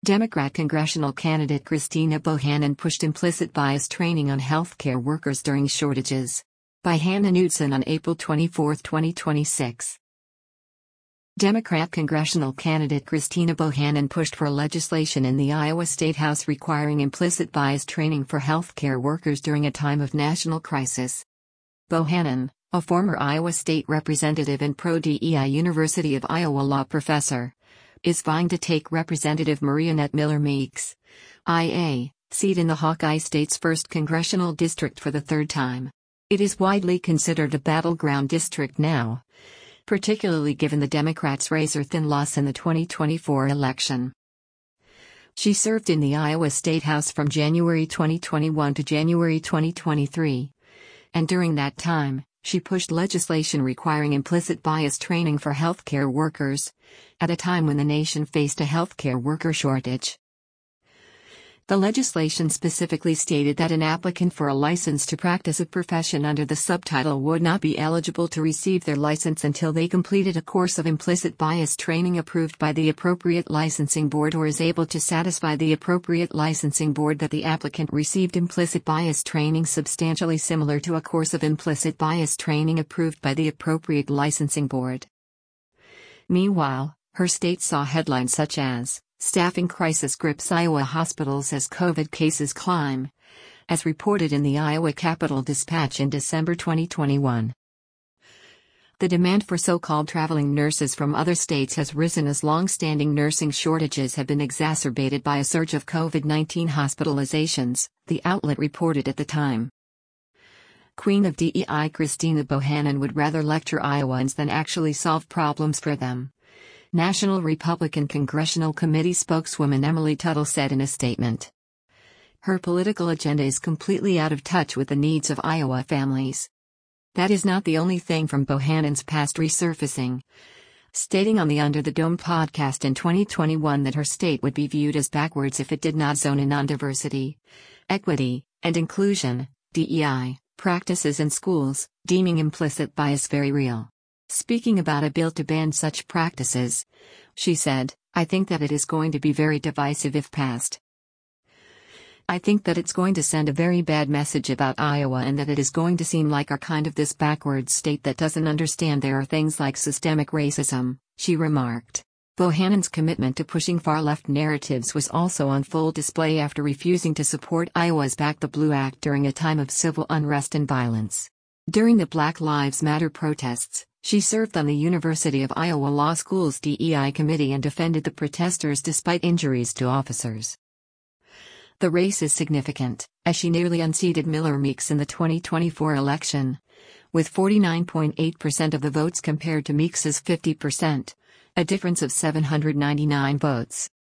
Democrat congressional candidate Christina Bohannon pushed implicit bias training on healthcare workers during shortages. By Hannah Knutson on April 24, 2026. Democrat congressional candidate Christina Bohannon pushed for legislation in the Iowa State House requiring implicit bias training for healthcare workers during a time of national crisis. Bohannon, a former Iowa State representative and pro-DEI University of Iowa law professor, is vying to take Representative Mariannette Miller Meeks, IA, seat in the Hawkeye State's 1st Congressional District for the third time. It is widely considered a battleground district now, particularly given the Democrats' razor-thin loss in the 2024 election. She served in the Iowa State House from January 2021 to January 2023, and during that time, she pushed legislation requiring implicit bias training for healthcare workers, at a time when the nation faced a healthcare worker shortage. The legislation specifically stated that an applicant for a license to practice a profession under the subtitle would not be eligible to receive their license until they completed a course of implicit bias training approved by the appropriate licensing board or is able to satisfy the appropriate licensing board that the applicant received implicit bias training substantially similar to a course of implicit bias training approved by the appropriate licensing board. Meanwhile, her state saw headlines such as, "Staffing crisis grips Iowa hospitals as COVID cases climb," as reported in the Iowa Capital Dispatch in December 2021. The demand for so-called traveling nurses from other states has risen as long-standing nursing shortages have been exacerbated by a surge of COVID-19 hospitalizations, the outlet reported at the time. Queen of DEI Christina Bohannon would rather lecture Iowans than actually solve problems for them, National Republican Congressional Committee spokeswoman Emily Tuttle said in a statement. Her political agenda is completely out of touch with the needs of Iowa families. That is not the only thing from Bohannon's past resurfacing, stating on the Under the Dome podcast in 2021 that her state would be viewed as backwards if it did not zone in on diversity, equity, and inclusion, DEI, practices in schools, deeming implicit bias very real. Speaking about a bill to ban such practices, she said, "I think that it is going to be very divisive if passed. I think that it's going to send a very bad message about Iowa and that it is going to seem like our kind of this backwards state that doesn't understand there are things like systemic racism," she remarked. Bohannon's commitment to pushing far-left narratives was also on full display after refusing to support Iowa's Back the Blue Act during a time of civil unrest and violence. During the Black Lives Matter protests, she served on the University of Iowa Law School's DEI committee and defended the protesters despite injuries to officers. The race is significant, as she nearly unseated Miller Meeks in the 2024 election, with 49.8% of the votes compared to Meeks's 50%, a difference of 799 votes.